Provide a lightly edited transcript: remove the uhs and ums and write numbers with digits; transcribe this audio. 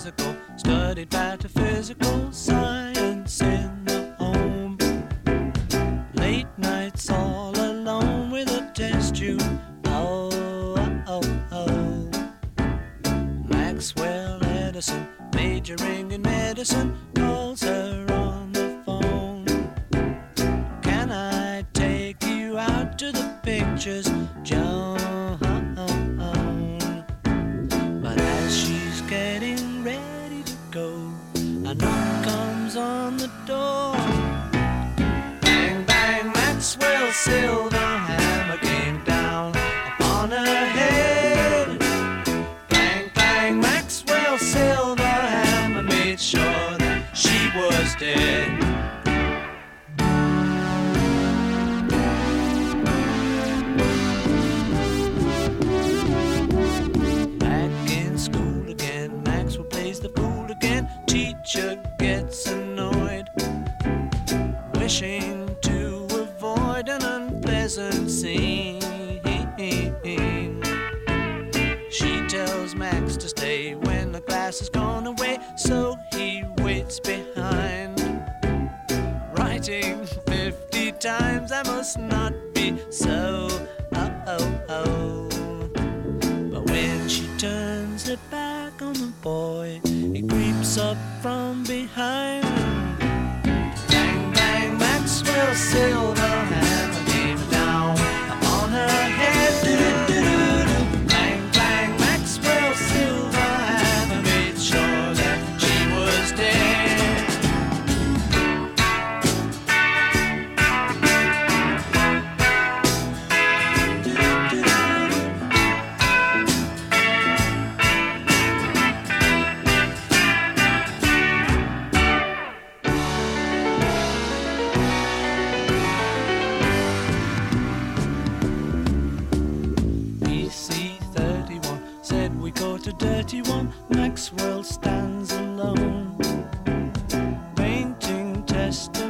physical, studied metaphysical science in the home. Late nights all alone with a test tube. Oh, oh, oh. Maxwell Edison, majoring in medicine, calls her on the phone. Can I take you out to the pictures, Joan? But as she's getting ready to go, a knock comes on the door. Bang, bang, Maxwell's silver hammer came down upon her head. Bang, bang, Maxwell's silver hammer made sure that she was dead. Teacher gets annoyed, wishing to avoid an unpleasant scene. She tells Max to stay when the class has gone away, so he waits behind, writing 50 times, I must not be so. Oh, oh, oh. But when she turns her back on the boy, he creeps up from behind. Bang, bang, Maxwell's silver hammer came down upon her head. Do-do-do-do-do. Bang, bang, Maxwell's silver hammer made sure that she was dead. To dirty one, Maxwell stands alone, painting tester